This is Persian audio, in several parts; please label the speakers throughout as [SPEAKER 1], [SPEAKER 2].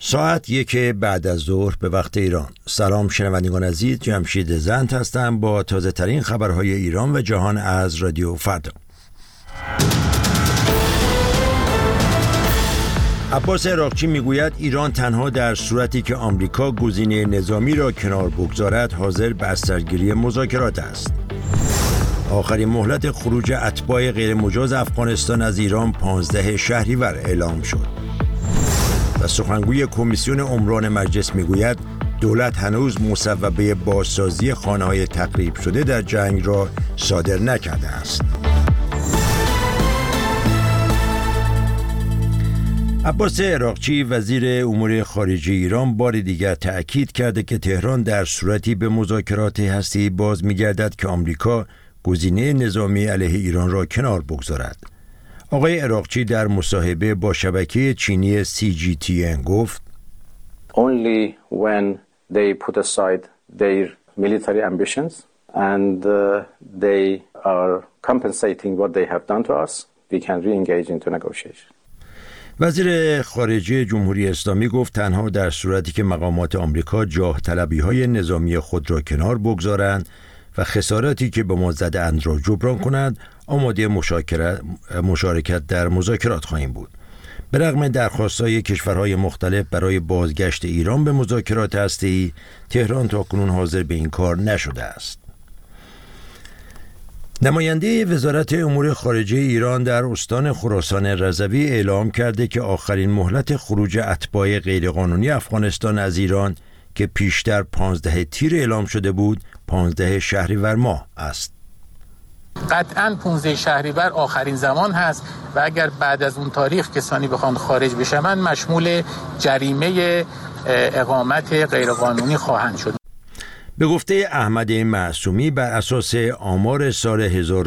[SPEAKER 1] ساعت 1 بعد از ظهر به وقت ایران. سلام شنوندگان عزیز، جمشید زند هستم با تازه ترین خبرهای ایران و جهان از رادیو فردا. عباس عراقچی میگوید ایران تنها در صورتی که آمریکا گزینه نظامی را کنار بگذارد حاضر به بسترگیری مذاکرات است. آخرین مهلت خروج اتباع غیرمجاز افغانستان از ایران 15 شهریور اعلام شد. و سخنگوی کمیسیون عمران مجلس میگوید دولت هنوز مصوبه بازسازی خانه‌های تخریب شده در جنگ را صادر نکرده است. عباس عراقچی وزیر امور خارجه ایران بار دیگر تأکید کرده که تهران در صورتی به مذاکرات هسته‌ای باز می‌گردد که آمریکا گزینه نظامی علیه ایران را کنار بگذارد. آقای عراقچی در مصاحبه با شبکه چینی CGTN گفت
[SPEAKER 2] Only when they put aside their military ambitions and they are compensating what they have done to us, we can re-engage into negotiation.
[SPEAKER 1] وزیر خارجه جمهوری اسلامی گفت تنها در صورتی که مقامات آمریکا جاه طلبی‌های نظامی خود را کنار بگذارند و خساراتی که به ما زده‌اند را جبران کنند آماده مشارکت در مذاکرات خواهیم بود. به رغم درخواست‌های کشورهای مختلف برای بازگشت ایران به مذاکرات هسته‌ای، تهران تاکنون حاضر به این کار نشده است. نماینده وزارت امور خارجه ایران در استان خراسان رضوی اعلام کرده که آخرین مهلت خروج اتباع غیرقانونی افغانستان از ایران که پیشتر 15 تیر اعلام شده بود 15 شهریور ماه است.
[SPEAKER 3] قطعاً 15 شهریور آخرین زمان هست و اگر بعد از اون تاریخ کسانی بخوان خارج بشوند مشمول جریمه اقامت غیرقانونی خواهند شد.
[SPEAKER 1] به گفته احمد معصومی بر اساس آمار سال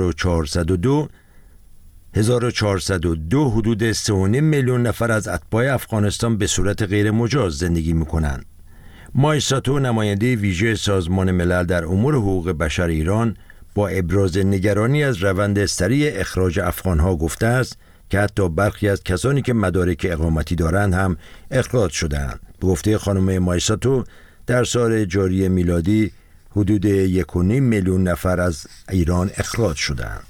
[SPEAKER 1] 1402 حدود 3.5 میلیون نفر از اتباع افغانستان به صورت غیر مجاز زندگی می‌کنند. مایساتو نماینده ویژه سازمان ملل در امور حقوق بشر ایران با ابراز نگرانی از روند سریع اخراج افغانها گفته است که حتی برخی از کسانی که مدارک اقامتی دارند هم اخراج شده‌اند. به گفته خانم مایساتو در سال جاری میلادی حدود 1.5 میلیون نفر از ایران اخراج شدند.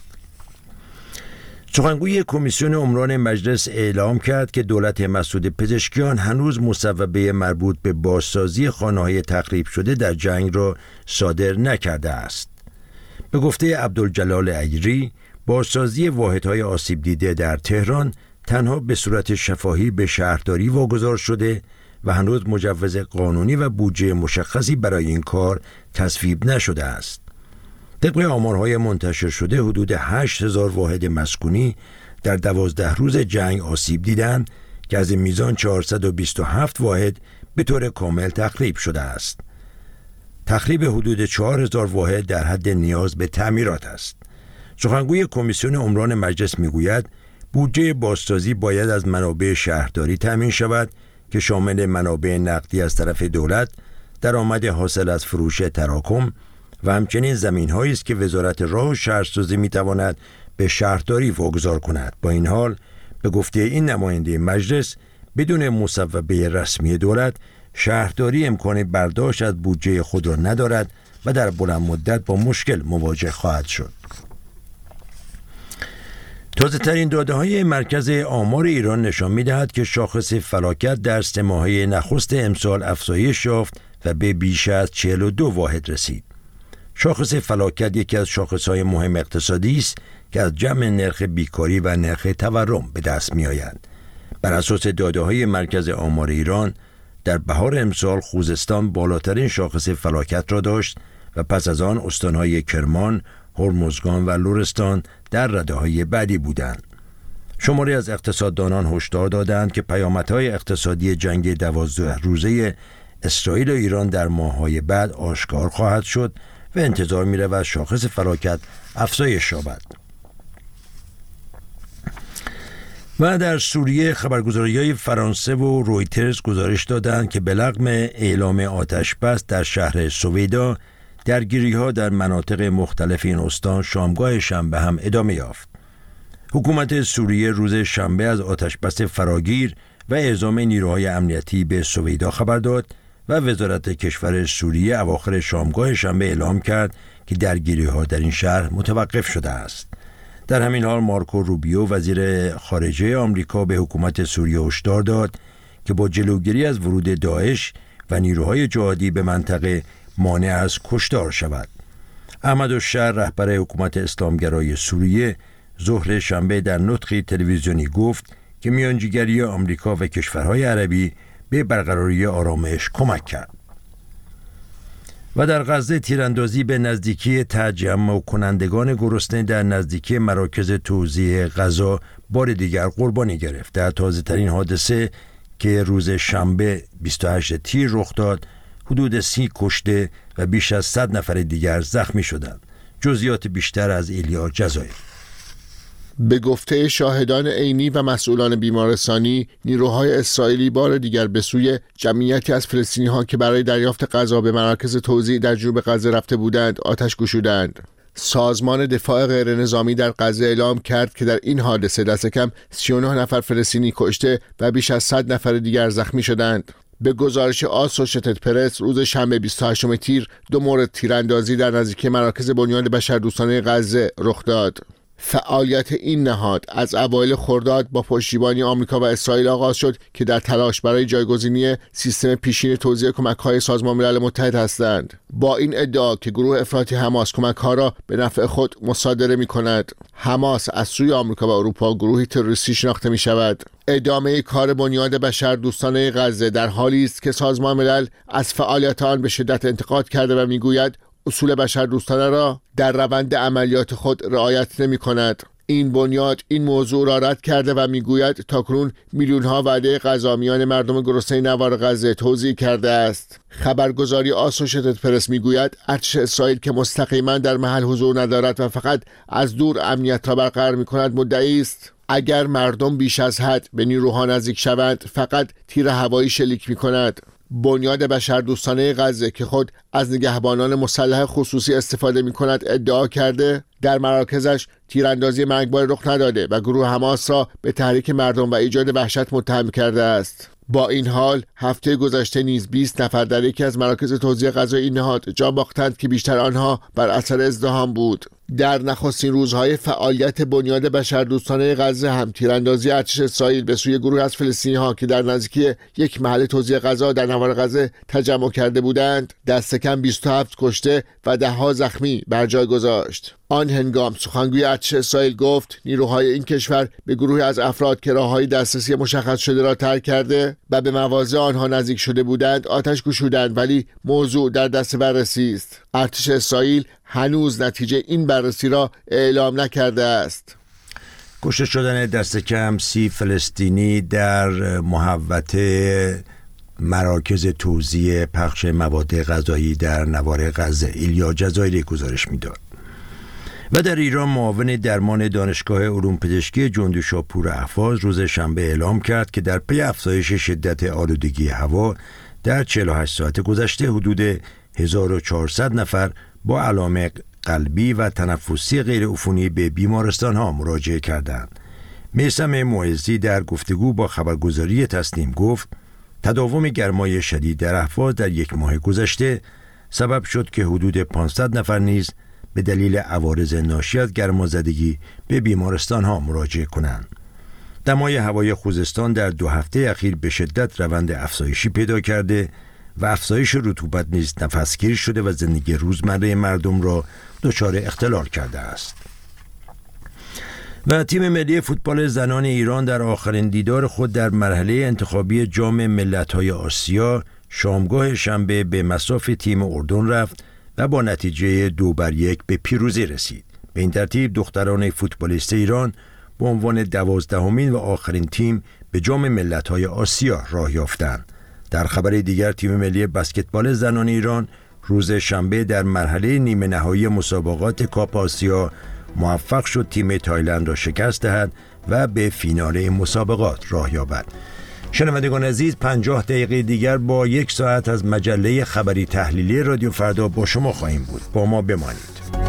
[SPEAKER 1] سخنگوی کمیسیون عمران مجلس اعلام کرد که دولت مسعود پزشکیان هنوز مصوبه مربوط به بازسازی خانه‌های تخریب شده در جنگ را صادر نکرده است. به گفته عبدالجلال ایری بازسازی واحدهای آسیب دیده در تهران تنها به صورت شفاهی به شهرداری واگذار شده و هنوز مجوز قانونی و بودجه مشخصی برای این کار تصویب نشده است. طبق آمارهای منتشر شده حدود 8,000 واحد مسکونی در 12 روز جنگ آسیب دیدند که از این میزان 427 واحد به طور کامل تخریب شده است. تخریب حدود 4,000 واحد در حد نیاز به تعمیرات است. سخنگوی کمیسیون عمران مجلس میگوید بودجه بازسازی باید از منابع شهرداری تامین شود که شامل منابع نقدی از طرف دولت، درآمد حاصل از فروش تراکم و همچنین زمین‌هایی است که وزارت راه و شهرسازی می‌تواند به شهرداری واگذار کند. با این حال به گفته این نماینده مجلس بدون مصوبه رسمی دولت شهرداری امکان برداشت از بودجه خود را ندارد و در بلند مدت با مشکل مواجه خواهد شد. تازه ترین داده های مرکز آمار ایران نشان می دهد که شاخص فلاکت در 3 ماهه نخست امسال افزایش یافت و به بیش از 42 واحد رسید. شاخص فلاکت یکی از شاخص‌های مهم اقتصادی است که از جمع نرخ بیکاری و نرخ تورم به دست می آید. بر اساس داده های مرکز آمار ایران در بهار امسال خوزستان بالاترین شاخص فلاکت را داشت و پس از آن استان‌های کرمان، هرمزگان و لرستان در رده‌های بعدی بودند. شماری از اقتصاددانان هشدار دادند که پیامدهای اقتصادی جنگ 12 روزه اسرائیل و ایران در ماه‌های بعد آشکار خواهد شد و انتظار می‌رود شاخص فلاکت افزایش یابد. و در سوریه خبرگزاری‌های فرانسه و رویترز گزارش دادند که به رغم اعلام آتش بس در شهر سویدا درگیری‌ها در مناطق مختلف این استان شامگاه شنبه هم ادامه یافت. حکومت سوریه روز شنبه از آتشبس فراگیر و اعزام نیروهای امنیتی به سویدا خبر داد و وزارت کشور سوریه اواخر شامگاه شنبه اعلام کرد که درگیری‌ها در این شهر متوقف شده است. در همین حال مارکو روبیو وزیر خارجه آمریکا به حکومت سوریه هشدار داد که با جلوگیری از ورود داعش و نیروهای جهادی به منطقه مانع از کشتار شود. احمد الشهر رهبر حکومت اسلامگرای سوریه ظهر شنبه در نطقی تلویزیونی گفت که میانجیگری آمریکا و کشورهای عربی به برقراری آرامش کمک کرد. و در غزه تیراندازی به نزدیکی تجمع کنندگان گرسنه در نزدیکی مراکز توزیع غذا بار دیگر قربانی گرفت. در تازه‌ترین حادثه که روز شنبه 28 تیر رخ داد، حدود 30 کشته و بیش از 100 نفر دیگر زخمی شدند. جزئیات بیشتر از ایلیا جزایر.
[SPEAKER 4] به گفته شاهدان عینی و مسئولان بیمارستانی، نیروهای اسرائیلی بار دیگر به سوی جمعیتی از فلسطینی‌ها که برای دریافت غذا به مراکز توزیع در جنوب غزه رفته بودند آتش گشودند. سازمان دفاع غیرنظامی در غزه اعلام کرد که در این حادثه دست کم 39 نفر فلسطینی کشته و بیش از 100 نفر دیگر زخمی شدند. به گزارش آسوشیتد پرس روز شنبه 28 تیر 2 مورد تیراندازی در نزدیکی مراکز بنیاد بشردوستانه غزه رخ داد. فعالیت این نهاد از اوایل خرداد با پشتیبانی آمریکا و اسرائیل آغاز شد که در تلاش برای جایگزینی سیستم پیشین توزیع کمک‌های سازمان ملل متحد هستند. با این ادعا که گروه افراطی حماس کمک‌ها را به نفع خود مصادره می‌کند. حماس از سوی آمریکا و اروپا گروهی تروریستی شناخته می‌شود. ادامه کار بنیاد بشردوستانه غزه در حالی است که سازمان ملل از فعالیت آن به شدت انتقاد کرده و می‌گوید اصول بشردوستانه را در روند عملیات خود رعایت نمی کند. این بنیاد این موضوع را رد کرده و میگوید تاکنون میلیون‌ها وعده غذا میان مردم گرسنه نوار غزه توزیع کرده است. خبرگزاری آسوشیتد پرس میگوید ارتش اسرائیل که مستقیما در محل حضور ندارد و فقط از دور امنیت را برقرار می‌کند مدعی است اگر مردم بیش از حد به نیروها نزدیک شوند فقط تیر هوایی شلیک می‌کند. بنیاد بشردوستانه غزه که خود از نگهبانان مسلح خصوصی استفاده می کند ادعا کرده در مراکزش تیراندازی مرگبار رخ نداده و گروه حماس را به تحریک مردم و ایجاد وحشت متهم کرده است. با این حال هفته گذشته نیز 20 نفر در یکی از مراکز توزیع غذا این نهاد جان باختند که بیشتر آنها بر اثر ازدحام بود. در نخستین روزهای فعالیت بنیاد بشردوستانه غزه هم تیراندازی ارتش اسرائیل به سوی گروه از فلسطینی‌ها که در نزدیکی یک محل توزیع غذا در نوار غزه تجمع کرده بودند دست کم 27 کشته و 10 زخمی بر جای گذاشت. آن هنگام سخنگوی ارتش اسرائیل گفت نیروهای این کشور به گروهی از افراد که راههای دسترسی مشخص شده را ترک کرده و به مواضع آنها نزدیک شده بودند آتش گشودند، ولی موضوع در دست بررسی است. ارتش اسرائیل هنوز نتیجه این بررسی را اعلام نکرده است.
[SPEAKER 1] کشته شدن دست کم 30 فلسطینی در محوطه مراکز توزیع پخش مواد غذایی در نوار غزه. ایلیا جزایری گزارش می‌داد. و در ایران معاون درمان دانشگاه علوم پزشکی جندوشاپور اهواز روز شنبه اعلام کرد که در پی افزایش شدت آلودگی هوا در 48 ساعت گذشته حدود 1400 نفر با علائم قلبی و تنفسی غیرعفونی به بیمارستان‌ها مراجعه کردند. میثم معزی در گفتگو با خبرگزاری تسنیم گفت تداوم گرمای شدید در اهواز در یک ماه گذشته سبب شد که حدود 500 نفر نیز به دلیل عوارض ناشی از گرمازدگی به بیمارستان‌ها مراجعه کنند. دمای هوای خوزستان در 2 هفته اخیر به شدت روند افزایشی پیدا کرده و افزایش رطوبت نیز نفسگیر شده و زندگی روزمره مردم را دچار اختلال کرده است. و تیم ملی فوتبال زنان ایران در آخرین دیدار خود در مرحله انتخابی جام ملت‌های آسیا شامگاه شنبه به مصاف تیم اردن رفت و با نتیجه 2-1 به پیروزی رسید. به این ترتیب دختران فوتبالیست ایران به عنوان 12مین و آخرین تیم به جام ملت‌های آسیا راه یافتند. در خبر دیگر تیم ملی بسکتبال زنان ایران روز شنبه در مرحله نیمه نهایی مسابقات کاپ آسیا موفق شد تیم تایلند را شکست دهد و به فینال مسابقات راه یابد. شنوندگان عزیز 50 دقیقه دیگر با 1 ساعت از مجله خبری تحلیلی رادیو فردا با شما خواهیم بود. با ما بمانید.